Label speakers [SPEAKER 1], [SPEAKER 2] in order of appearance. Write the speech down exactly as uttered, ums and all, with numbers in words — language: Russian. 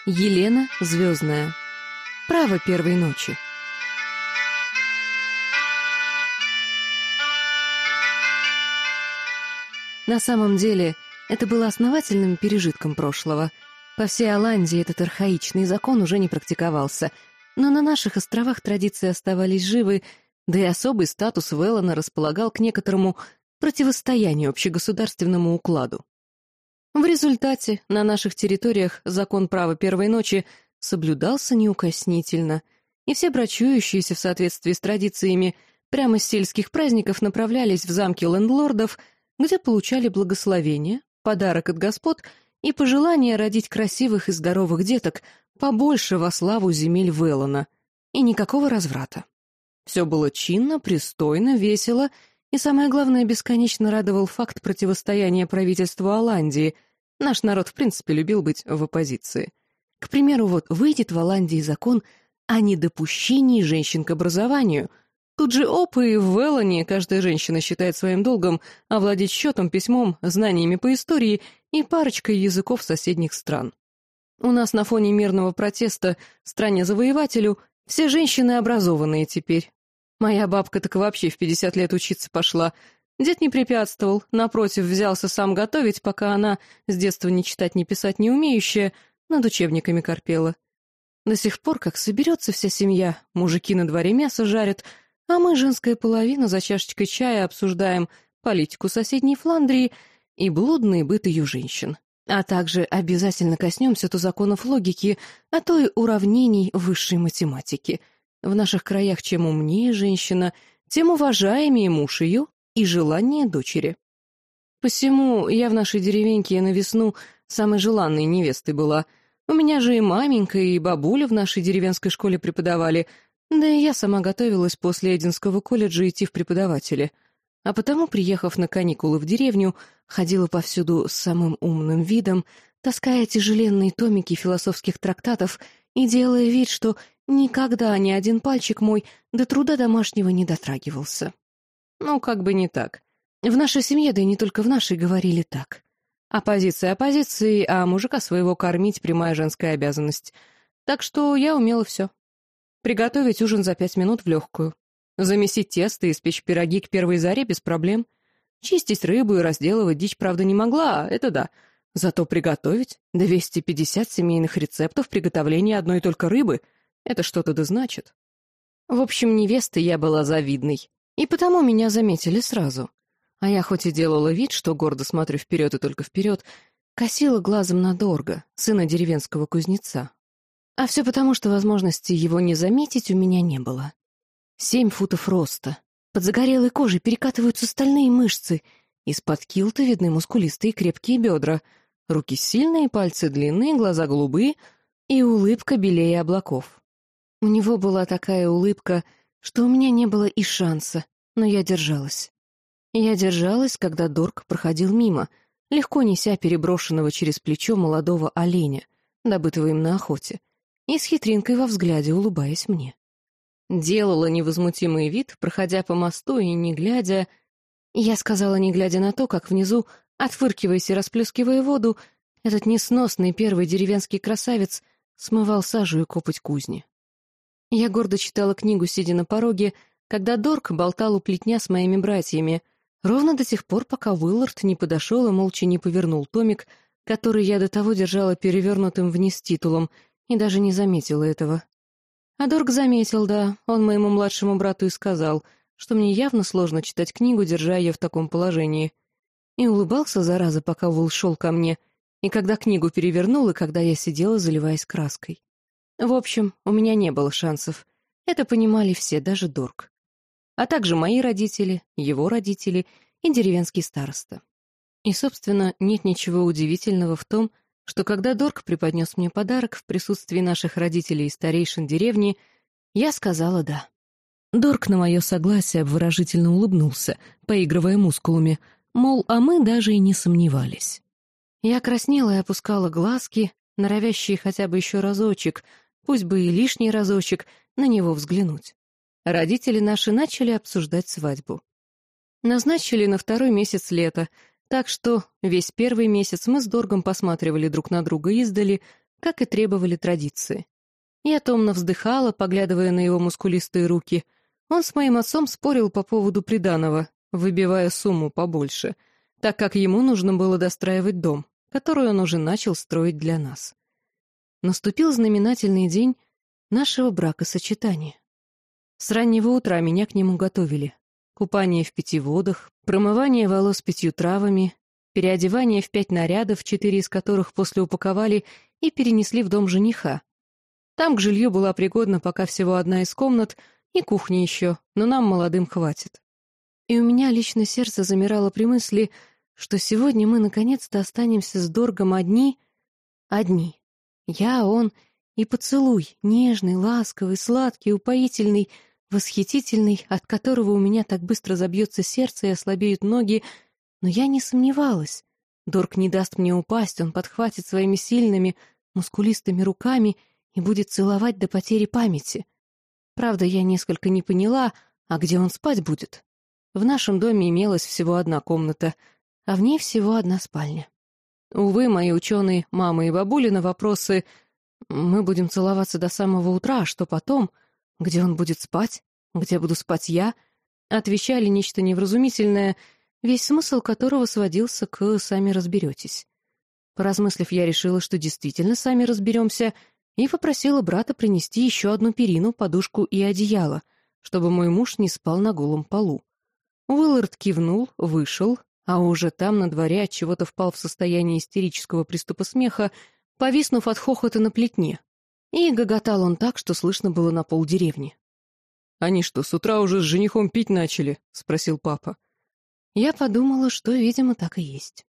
[SPEAKER 1] Елена Звездная. Право первой ночи. На самом деле, это было основательным пережитком прошлого. По всей Оландии этот архаичный закон уже не практиковался, но на наших островах традиции оставались живы, да и особый статус Веллона располагал к некоторому противостоянию общегосударственному укладу. В результате на наших территориях закон права первой ночи соблюдался неукоснительно, и все брачующиеся в соответствии с традициями прямо с сельских праздников направлялись в замки лендлордов, где получали благословение, подарок от господ и пожелание родить красивых и здоровых деток побольше во славу земель Веллона, и никакого разврата. Все было чинно, пристойно, весело, и самое главное, бесконечно радовал факт противостояния правительству Оландии. Наш народ, в принципе, любил быть в оппозиции. К примеру, вот выйдет в Оландии закон о недопущении женщин к образованию. Тут же опа, и в Веллоне каждая женщина считает своим долгом овладеть счетом, письмом, знаниями по истории и парочкой языков соседних стран. У нас на фоне мирного протеста стране-завоевателю все женщины образованные теперь. Моя бабка так вообще в пятьдесят лет учиться пошла. Дед не препятствовал, напротив, взялся сам готовить, пока она, с детства ни читать, ни писать не умеющая, над учебниками корпела. До сих пор, как соберется вся семья, мужики на дворе мясо жарят, а мы, женская половина, за чашечкой чая обсуждаем политику соседней Фландрии и блудный быт ее женщин. А также обязательно коснемся то законов логики, а то и уравнений высшей математики. В наших краях чем умнее женщина, тем уважаемее муж ее и желание дочери. Посему я в нашей деревеньке на весну самой желанной невестой была. У меня же и маменька, и бабуля в нашей деревенской школе преподавали, да и я сама готовилась после Эдинского колледжа идти в преподаватели. А потому, приехав на каникулы в деревню, ходила повсюду с самым умным видом, таская тяжеленные томики философских трактатов и делая вид, что никогда ни один пальчик мой до труда домашнего не дотрагивался. Ну, как бы не так. В нашей семье, да и не только в нашей, говорили так. Оппозиция оппозиции, а мужика своего кормить — прямая женская обязанность. Так что я умела все. Приготовить ужин за пять минут в легкую. Замесить тесто и испечь пироги к первой заре без проблем. Чистить рыбу и разделывать дичь, правда, не могла, это да. Зато приготовить двести пятьдесят семейных рецептов приготовления одной только рыбы — это что-то да значит. В общем, невестой я была завидной, и потому меня заметили сразу. А я хоть и делала вид, что гордо смотрю вперед и только вперед, косила глазом на Дорга, сына деревенского кузнеца. А все потому, что возможности его не заметить у меня не было. Семь футов роста, под загорелой кожей перекатываются стальные мышцы, из-под килта видны мускулистые крепкие бедра, руки сильные, пальцы длинные, глаза голубые и улыбка белее облаков. У него была такая улыбка, что у меня не было и шанса, но я держалась. Я держалась, когда Дорг проходил мимо, легко неся переброшенного через плечо молодого оленя, добытого им на охоте, и с хитринкой во взгляде улыбаясь мне. Делала невозмутимый вид, проходя по мосту и не глядя... Я сказала, не глядя на то, как внизу, отфыркиваясь и расплескивая воду, этот несносный первый деревенский красавец смывал сажу и копоть кузни. Я гордо читала книгу, сидя на пороге, когда Дорг болтал у плетня с моими братьями, ровно до тех пор, пока Уиллард не подошел и молча не повернул томик, который я до того держала перевернутым вниз титулом, и даже не заметила этого. А Дорг заметил, да, он моему младшему брату и сказал, что мне явно сложно читать книгу, держа ее в таком положении. И улыбался, зараза, пока Уилл шел ко мне, и когда книгу перевернул, и когда я сидела, заливаясь краской. В общем, у меня не было шансов. Это понимали все, даже Дорг. А также мои родители, его родители и деревенский староста. И, собственно, нет ничего удивительного в том, что когда Дорг преподнес мне подарок в присутствии наших родителей и старейшин деревни, я сказала «да». Дорг на мое согласие обворожительно улыбнулся, поигрывая мускулами, мол, а мы даже и не сомневались. Я краснела и опускала глазки, норовящие хотя бы еще разочек, пусть бы и лишний разочек, на него взглянуть. Родители наши начали обсуждать свадьбу. Назначили на второй месяц лета, так что весь первый месяц мы с Доргом посматривали друг на друга издали, как и требовали традиции. Я томно вздыхала, поглядывая на его мускулистые руки. Он с моим отцом спорил по поводу приданого, выбивая сумму побольше, так как ему нужно было достраивать дом, который он уже начал строить для нас. Наступил знаменательный день нашего бракосочетания. С раннего утра меня к нему готовили. Купание в пяти водах, промывание волос пятью травами, переодевание в пять нарядов, четыре из которых после упаковали и перенесли в дом жениха. Там к жилью была пригодна пока всего одна из комнат и кухня еще, но нам, молодым, хватит. И у меня лично сердце замирало при мысли, что сегодня мы наконец-то останемся с Доргом одни, одни. Я, он и поцелуй, нежный, ласковый, сладкий, упоительный, восхитительный, от которого у меня так быстро забьется сердце и ослабеют ноги, но я не сомневалась. Дорг не даст мне упасть, он подхватит своими сильными, мускулистыми руками и будет целовать до потери памяти. Правда, я несколько не поняла, а где он спать будет? В нашем доме имелась всего одна комната, а в ней всего одна спальня. Увы, мои ученые, мама и бабули на вопросы «Мы будем целоваться до самого утра, а что потом? Где он будет спать? Где буду спать я?» отвечали нечто невразумительное, весь смысл которого сводился к «сами разберетесь». Поразмыслив, я решила, что действительно сами разберемся, и попросила брата принести еще одну перину, подушку и одеяло, чтобы мой муж не спал на голом полу. Уиллард кивнул, вышел, а уже там на дворе отчего-то впал в состояние истерического приступа смеха, повиснув от хохота на плетне. И гоготал он так, что слышно было на полдеревни. «Они что, с утра уже с женихом пить начали?» — спросил папа. Я подумала, что, видимо, так и есть.